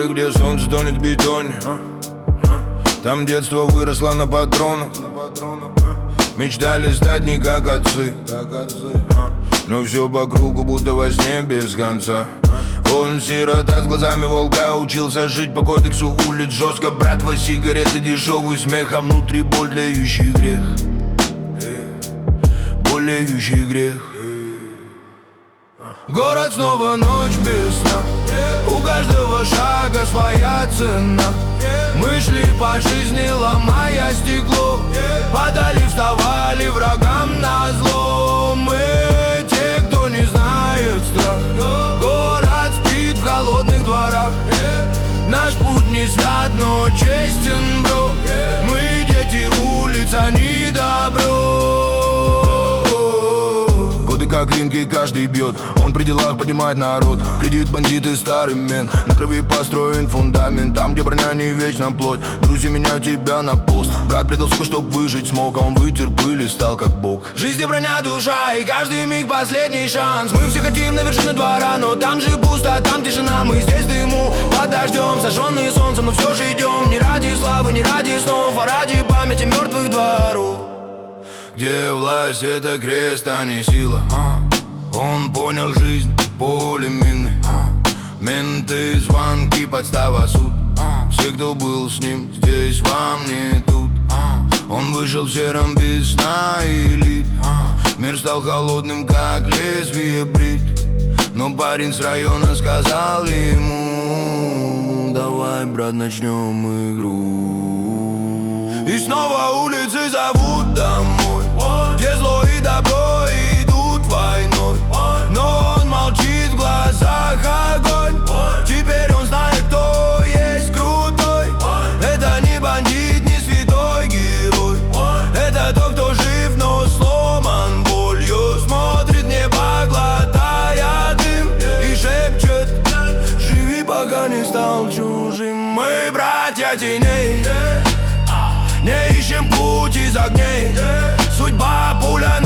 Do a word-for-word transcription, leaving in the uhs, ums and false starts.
горы, где солнце тонет в бетоне. Там детство выросло на патронах. Мечтали стать не как отцы, но все по кругу, будто во сне без конца. Он сирота с глазами волка, учился жить по кодексу улиц жестко. Братва, сигареты, дешевый смех, а внутри боль, дающий грех. Боль, дающий грех. Город снова ночь без сна, у каждого шага своя цена. Мы шли по жизни, ломая стекло, падали, вставали врагам назло. Мы те, кто не знает страх. Город спит в холодных дворах. Наш путь не свят, но честен, бро. Мы дети улиц, а не добро. Как ринги каждый бьет, он при делах поднимает народ. Кредит, бандиты, старый мент, на крови построен фундамент. Там, где броня не вечна плоть, друзья меняют тебя на пост. Брат предал все, чтоб выжить смог, а он вытер пыль и стал как бог. Жизнь и броня душа, и каждый миг последний шанс. Мы все хотим на вершину двора, но там же пусто, там тишина. Мы здесь дыму под дождем, сожженные солнцем, но все же идем. Не ради славы, не ради снов, а ради памяти мертвых дворов, где власть — это крест, а не сила. Он понял жизнь, поле мины. Менты, звонки, подстава, суд. Все, кто был с ним, здесь вам не тут. Он вышел в сером без сна и лит. Мир стал холодным, как лезвие брит. Но парень с района сказал ему: давай, брат, начнем игру. И снова улицы зовут домой, где зло и добро идут войной. Но он молчит, в глазах огонь. Теперь он знает, кто есть крутой. Это не бандит, не святой герой. Это тот, кто жив, но сломан болью. Смотрит в небо, глотая дым, и шепчет: живи, пока не стал чужим. Мы братья теней, не ищем путь из огней. Судьба, пуля